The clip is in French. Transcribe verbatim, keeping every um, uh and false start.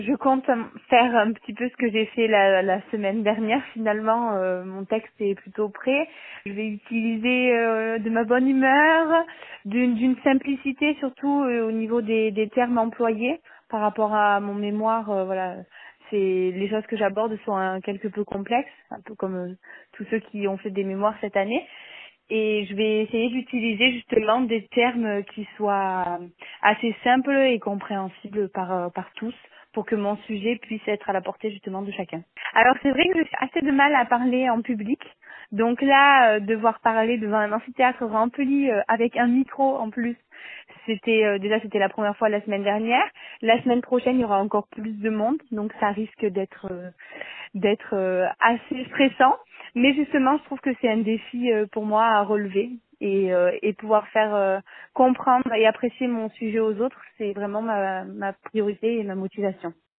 Je compte euh, faire un petit peu ce que j'ai fait la, la semaine dernière. Finalement, euh, mon texte est plutôt prêt. Je vais utiliser euh, de ma bonne humeur, d'une d'une simplicité surtout euh, au niveau des, des termes employés par rapport à mon mémoire. Euh, voilà, c'est les choses que j'aborde sont un, quelque peu complexes, un peu comme euh, tous ceux qui ont fait des mémoires cette année. Et je vais essayer d'utiliser justement des termes qui soient assez simples et compréhensibles par, euh, par tous pour que mon sujet puisse être à la portée justement de chacun. Alors c'est vrai que j'ai assez de mal à parler en public. Donc là, euh, devoir parler devant un amphithéâtre rempli euh, avec un micro en plus, c'était euh, déjà c'était la première fois la semaine dernière. La semaine prochaine, il y aura encore plus de monde, donc ça risque d'être euh, d'être euh, assez stressant. Mais justement, je trouve que c'est un défi euh, pour moi à relever et, euh, et pouvoir faire euh, comprendre et apprécier mon sujet aux autres, c'est vraiment ma, ma priorité et ma motivation.